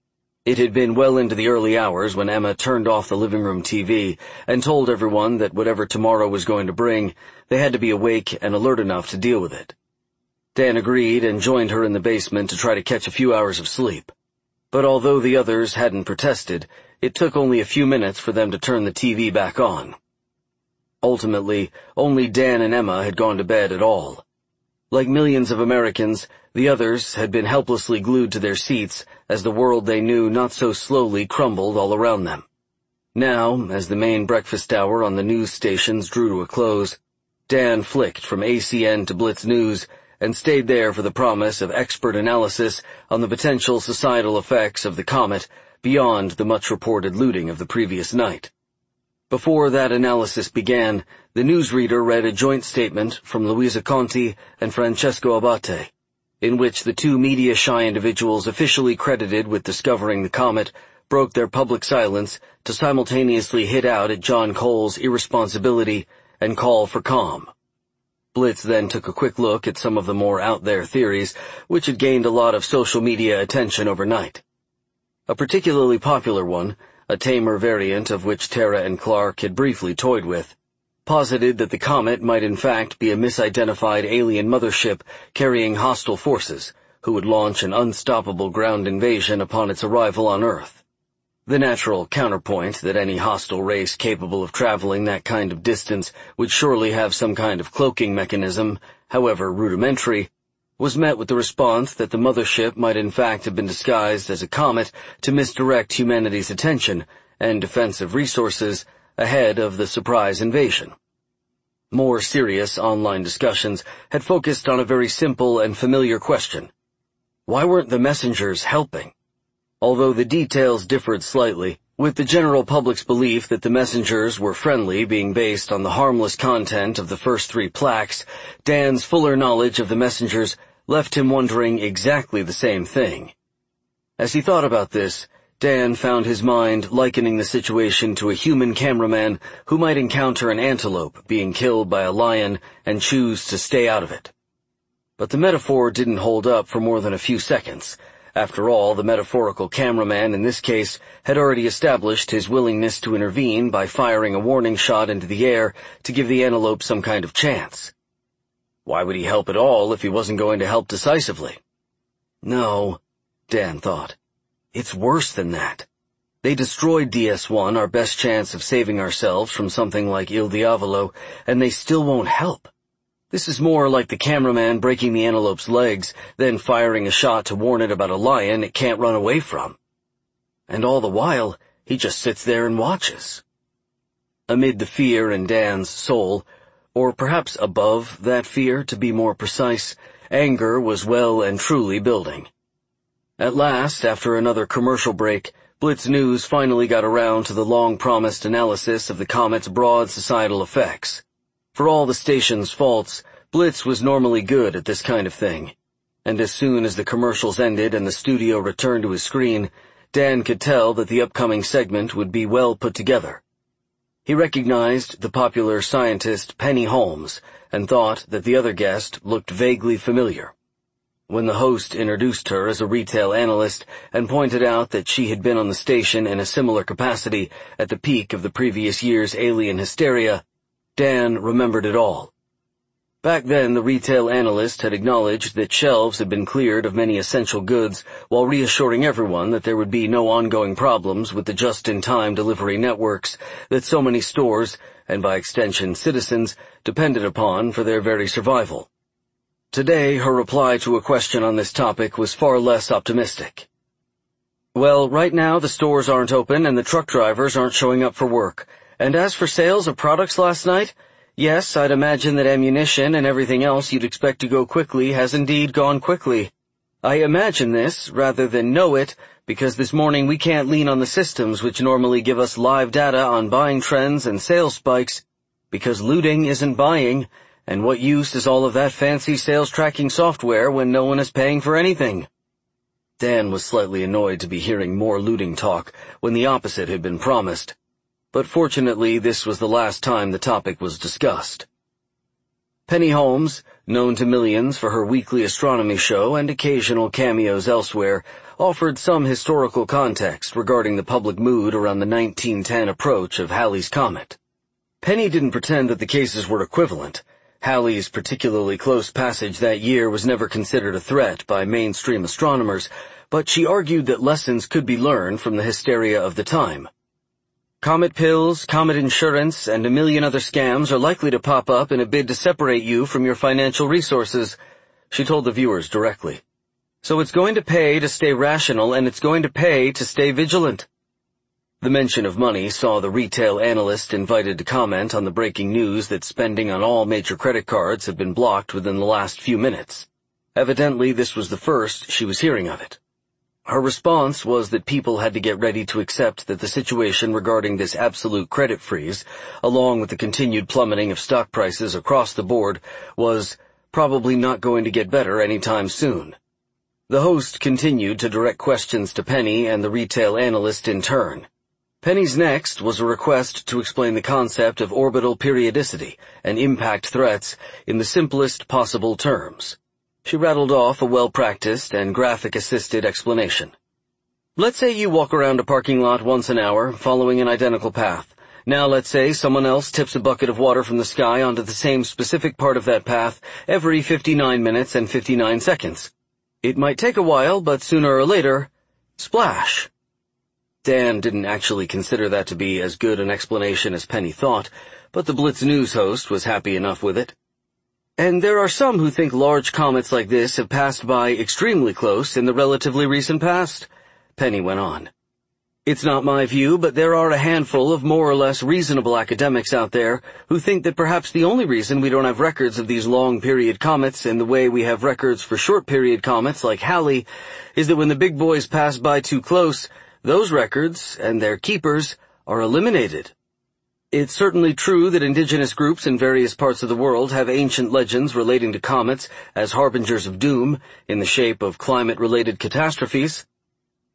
It had been well into the early hours when Emma turned off the living room TV and told everyone that whatever tomorrow was going to bring, they had to be awake and alert enough to deal with it. Dan agreed and joined her in the basement to try to catch a few hours of sleep. But although the others hadn't protested, it took only a few minutes for them to turn the TV back on. Ultimately, only Dan and Emma had gone to bed at all. Like millions of Americans, the others had been helplessly glued to their seats as the world they knew not so slowly crumbled all around them. Now, as the main breakfast hour on the news stations drew to a close, Dan flicked from ACN to Blitz News and stayed there for the promise of expert analysis on the potential societal effects of the comet beyond the much-reported looting of the previous night. Before that analysis began, the newsreader read a joint statement from Luisa Conti and Francesco Abate, in which the two media-shy individuals officially credited with discovering the comet broke their public silence to simultaneously hit out at John Cole's irresponsibility and call for calm. Blitz then took a quick look at some of the more out-there theories, which had gained a lot of social media attention overnight. A particularly popular one, a tamer variant of which Tara and Clark had briefly toyed with, posited that the comet might in fact be a misidentified alien mothership carrying hostile forces, who would launch an unstoppable ground invasion upon its arrival on Earth. The natural counterpoint that any hostile race capable of traveling that kind of distance would surely have some kind of cloaking mechanism, however rudimentary, was met with the response that the mothership might in fact have been disguised as a comet to misdirect humanity's attention and defensive resources ahead of the surprise invasion. More serious online discussions had focused on a very simple and familiar question. Why weren't the messengers helping? Although the details differed slightly, with the general public's belief that the messengers were friendly being based on the harmless content of the first 3 plaques, Dan's fuller knowledge of the messengers left him wondering exactly the same thing. As he thought about this, Dan found his mind likening the situation to a human cameraman who might encounter an antelope being killed by a lion and choose to stay out of it. But the metaphor didn't hold up for more than a few seconds. After all, the metaphorical cameraman in this case had already established his willingness to intervene by firing a warning shot into the air to give the antelope some kind of chance. Why would he help at all if he wasn't going to help decisively? No, Dan thought. It's worse than that. They destroyed DS-1, our best chance of saving ourselves from something like Il Diavolo, and they still won't help. This is more like the cameraman breaking the antelope's legs, then firing a shot to warn it about a lion it can't run away from. And all the while, he just sits there and watches. Amid the fear in Dan's soul, or perhaps above that fear, to be more precise, anger was well and truly building. At last, after another commercial break, Blitz News finally got around to the long-promised analysis of the comet's broad societal effects. For all the station's faults, Blitz was normally good at this kind of thing. And as soon as the commercials ended and the studio returned to his screen, Dan could tell that the upcoming segment would be well put together. He recognized the popular scientist Penny Holmes and thought that the other guest looked vaguely familiar. When the host introduced her as a retail analyst and pointed out that she had been on the station in a similar capacity at the peak of the previous year's alien hysteria, Dan remembered it all. Back then, the retail analyst had acknowledged that shelves had been cleared of many essential goods while reassuring everyone that there would be no ongoing problems with the just-in-time delivery networks that so many stores, and by extension citizens, depended upon for their very survival. Today, her reply to a question on this topic was far less optimistic. Well, right now the stores aren't open and the truck drivers aren't showing up for work. And as for sales of products last night, yes, I'd imagine that ammunition and everything else you'd expect to go quickly has indeed gone quickly. I imagine this, rather than know it, because this morning we can't lean on the systems which normally give us live data on buying trends and sales spikes, because looting isn't buying, and what use is all of that fancy sales tracking software when no one is paying for anything? Dan was slightly annoyed to be hearing more looting talk when the opposite had been promised. But fortunately, this was the last time the topic was discussed. Penny Holmes, known to millions for her weekly astronomy show and occasional cameos elsewhere, offered some historical context regarding the public mood around the 1910 approach of Halley's Comet. Penny didn't pretend that the cases were equivalent. Halley's particularly close passage that year was never considered a threat by mainstream astronomers, but she argued that lessons could be learned from the hysteria of the time. Comet pills, comet insurance, and a million other scams are likely to pop up in a bid to separate you from your financial resources, she told the viewers directly. So it's going to pay to stay rational, and it's going to pay to stay vigilant. The mention of money saw the retail analyst invited to comment on the breaking news that spending on all major credit cards had been blocked within the last few minutes. Evidently, this was the first she was hearing of it. Her response was that people had to get ready to accept that the situation regarding this absolute credit freeze, along with the continued plummeting of stock prices across the board, was probably not going to get better anytime soon. The host continued to direct questions to Penny and the retail analyst in turn. Penny's next was a request to explain the concept of orbital periodicity and impact threats in the simplest possible terms. She rattled off a well-practiced and graphic-assisted explanation. Let's say you walk around a parking lot once an hour, following an identical path. Now let's say someone else tips a bucket of water from the sky onto the same specific part of that path every 59 minutes and 59 seconds. It might take a while, but sooner or later, splash. Dan didn't actually consider that to be as good an explanation as Penny thought, but the Blitz News host was happy enough with it. And there are some who think large comets like this have passed by extremely close in the relatively recent past, Penny went on. It's not my view, but there are a handful of more or less reasonable academics out there who think that perhaps the only reason we don't have records of these long-period comets in the way we have records for short-period comets like Halley is that when the big boys pass by too close, those records, and their keepers, are eliminated. It's certainly true that indigenous groups in various parts of the world have ancient legends relating to comets as harbingers of doom in the shape of climate-related catastrophes.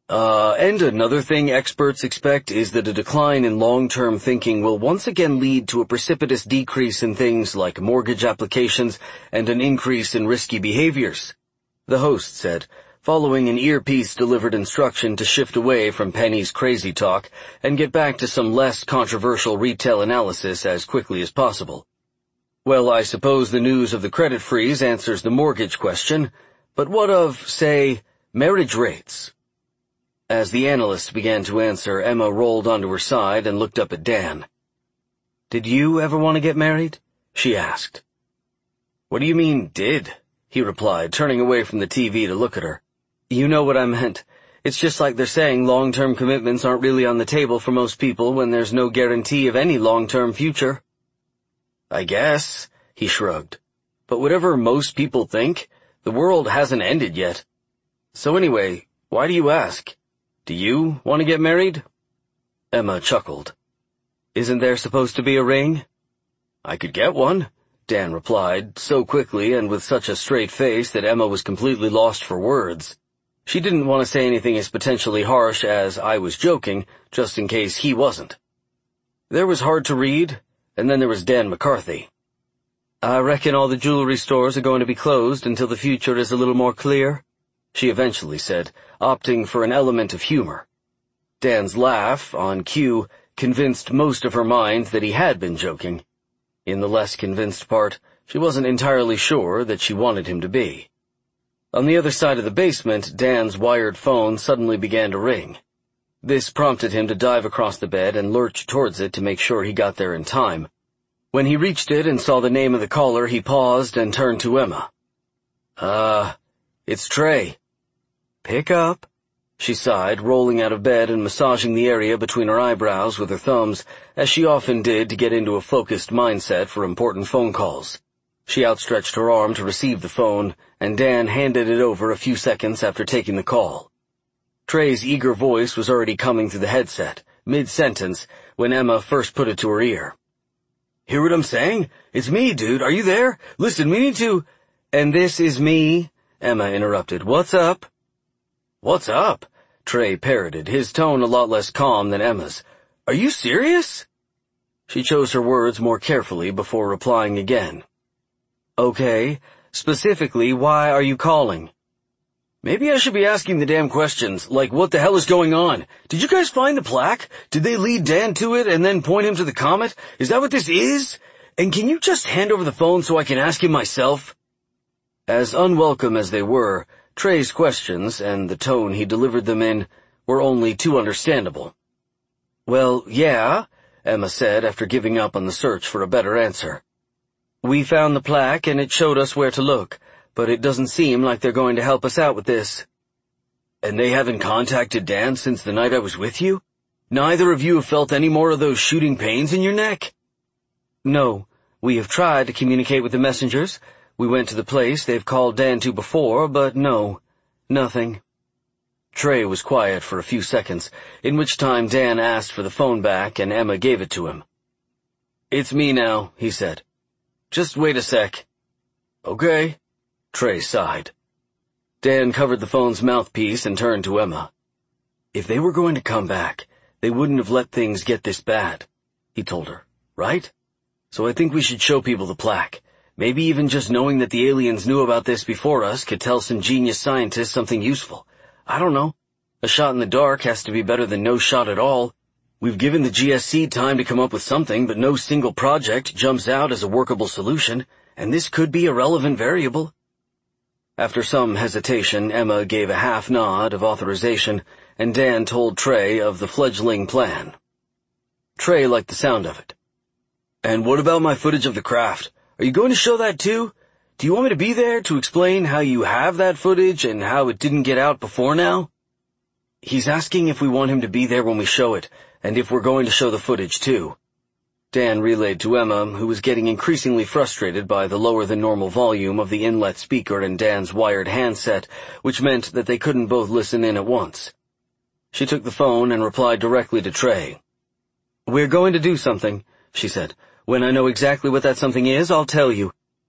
And another thing experts expect is that a decline in long-term thinking will once again lead to a precipitous decrease in things like mortgage applications and an increase in risky behaviors," the host said, following an earpiece-delivered instruction to shift away from Penny's crazy talk and get back to some less controversial retail analysis as quickly as possible. "Well, I suppose the news of the credit freeze answers the mortgage question, but what of, say, marriage rates?" As the analyst began to answer, Emma rolled onto her side and looked up at Dan. "Did you ever want to get married?" she asked. "What do you mean, did?" he replied, turning away from the TV to look at her. "You know what I meant. It's just like they're saying long-term commitments aren't really on the table for most people when there's no guarantee of any long-term future." "I guess," he shrugged. "But whatever most people think, the world hasn't ended yet. So anyway, why do you ask? Do you want to get married?" Emma chuckled. "Isn't there supposed to be a ring?" "I could get one," Dan replied, so quickly and with such a straight face that Emma was completely lost for words. She didn't want to say anything as potentially harsh as "I was joking," just in case he wasn't. There was Hard to Read, and then there was Dan McCarthy. "I reckon all the jewelry stores are going to be closed until the future is a little more clear," she eventually said, opting for an element of humor. Dan's laugh, on cue, convinced most of her mind that he had been joking. In the less convinced part, she wasn't entirely sure that she wanted him to be. On the other side of the basement, Dan's wired phone suddenly began to ring. This prompted him to dive across the bed and lurch towards it to make sure he got there in time. When he reached it and saw the name of the caller, he paused and turned to Emma. It's Trey." "Pick up," she sighed, rolling out of bed and massaging the area between her eyebrows with her thumbs, as she often did to get into a focused mindset for important phone calls. She outstretched her arm to receive the phone, and Dan handed it over a few seconds after taking the call. Trey's eager voice was already coming through the headset, mid-sentence, when Emma first put it to her ear. "Hear what I'm saying? It's me, dude. Are you there? Listen, we need to—" "And this is me," Emma interrupted. "What's up?" "What's up?" Trey parroted, his tone a lot less calm than Emma's. "Are you serious?" She chose her words more carefully before replying again. "Okay, specifically, why are you calling?" "Maybe I should be asking the damn questions, like what the hell is going on? Did you guys find the plaque? Did they lead Dan to it and then point him to the comet? Is that what this is? And can you just hand over the phone so I can ask him myself?" As unwelcome as they were, Trey's questions, and the tone he delivered them in, were only too understandable. "Well, yeah," Emma said after giving up on the search for a better answer. "We found the plaque and it showed us where to look, but it doesn't seem like they're going to help us out with this." "And they haven't contacted Dan since the night I was with you? Neither of you have felt any more of those shooting pains in your neck?" "No, we have tried to communicate with the messengers. We went to the place they've called Dan to before, but no, nothing." Trey was quiet for a few seconds, in which time Dan asked for the phone back and Emma gave it to him. "It's me now," he said. "Just wait a sec." "Okay." Trey sighed. Dan covered the phone's mouthpiece and turned to Emma. "If they were going to come back, they wouldn't have let things get this bad," he told her, "right? So I think we should show people the plaque. Maybe even just knowing that the aliens knew about this before us could tell some genius scientists something useful. I don't know. A shot in the dark has to be better than no shot at all. We've given the GSC time to come up with something, but no single project jumps out as a workable solution, and this could be a relevant variable." After some hesitation, Emma gave a half nod of authorization, and Dan told Trey of the fledgling plan. Trey liked the sound of it. "And what about my footage of the craft? Are you going to show that too? Do you want me to be there to explain how you have that footage and how it didn't get out before now?" He's asking if we want him to be there when we show it, and if we're going to show the footage too. Dan relayed to Emma, who was getting increasingly frustrated by the lower-than-normal volume of the inlet speaker in Dan's wired handset, which meant that they couldn't both listen in at once. She took the phone and replied directly to Trey. "We're going to do something," she said. "When I know exactly what that something is, I'll tell you.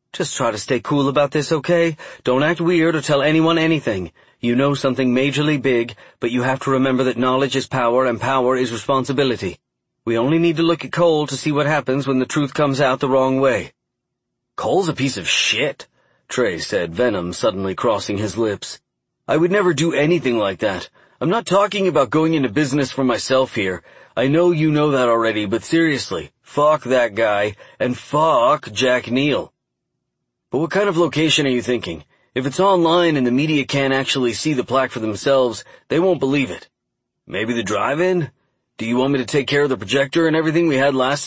Just try to stay cool about this, okay? Don't act weird or tell anyone anything. You know something majorly big, but you have to remember that knowledge is power and power is responsibility. We only need to look at Cole to see what happens when the truth comes out the wrong way." "Cole's a piece of shit," Trey said, venom suddenly crossing his lips. "I would never do anything like that. I'm not talking about going into business for myself here. I know you know that already, but seriously, fuck that guy, and fuck Jack Neal." "But what kind of location are you thinking? If it's online and the media can't actually see the plaque for themselves, they won't believe it. Maybe the drive-in? Do you want me to take care of the projector and everything we had last